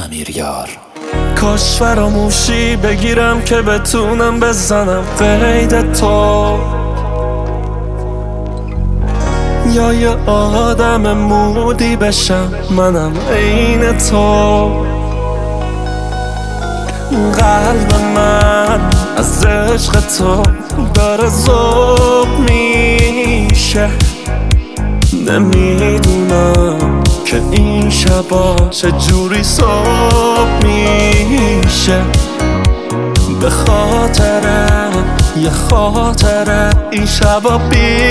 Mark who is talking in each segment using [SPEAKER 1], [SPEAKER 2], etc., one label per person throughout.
[SPEAKER 1] امیریار.
[SPEAKER 2] کاش فراموشی بگیرم که بتونم بزنم قید تو، یا یه آدم مودی بشم منم عین تو. قلب من از عشق تو داره ذوب میشه، نمیدونم که این شبا چجوری صبح میشه. به خاطره یه خاطره این شبا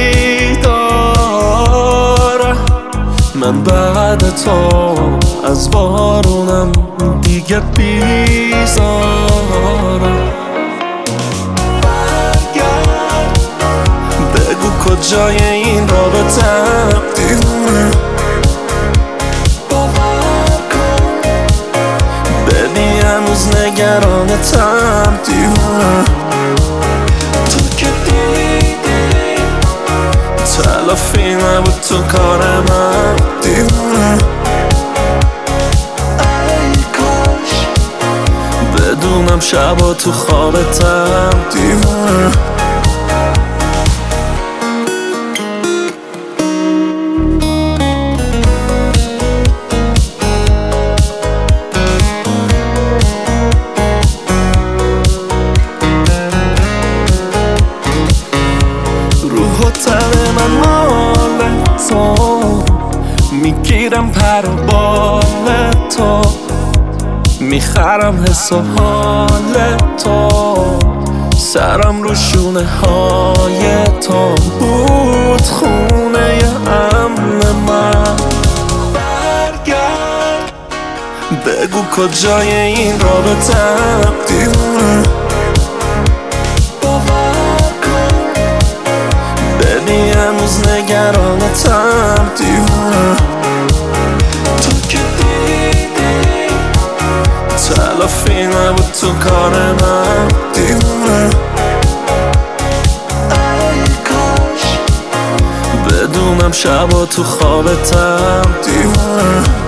[SPEAKER 2] بیداره. من بعد تو از بارونم دیگه بیزارم. برگرد بگو کجای این رابطم دیوونه، باور کن ببین هنوز نگرانتم دیوونه. تو که دیدی تلافی نبود تو کار من دیوونه. ای کاش بدونم شبا تو خوابتم دیوونه. تن من مال تو، میگیرم پر و بال تو، میخرم حس و حال تو، سرم رو شونه های تو بود خونه امن من. برگرد بگو کجای این رابطم دیوونه، هنوز نگرانتم دیوونه. تو که دیدی تلافی نبود تو کار من دیوونه. ای کاش بدونم شبا تو خوابتم دیوونه.